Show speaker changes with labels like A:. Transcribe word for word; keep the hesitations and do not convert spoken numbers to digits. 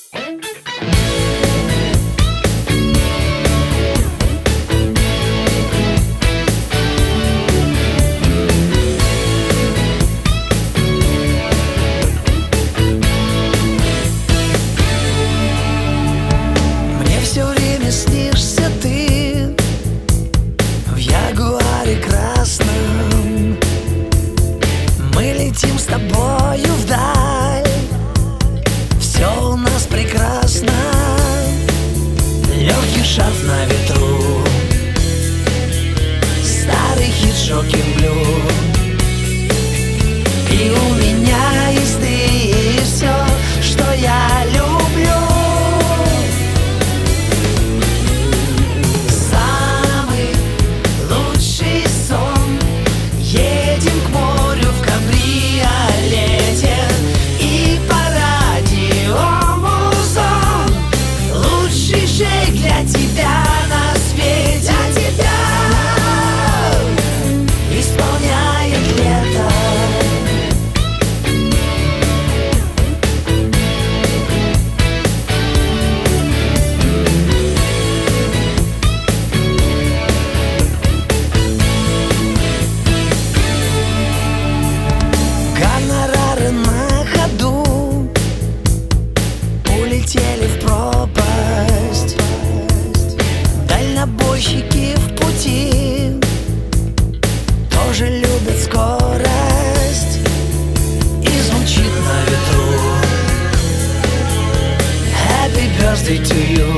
A: Мне все время снишься ты в ягуаре красном. Мы летим с тобою вдаль, все у нас прекрасно. Легкий шарф на ветру, старый хит Шокинг Блю. И у меня есть ты, и все, что я люблю. Самый лучший сон, едем к морю в кабриолете, и по радио музон. Лучший шейк для тебя на свете, для тебя исполняет лето. Гонорары на ходу улетели в пропасть. Дальнобойщики в пути тоже любят скорость. И звучит на ветру Happy birthday to you.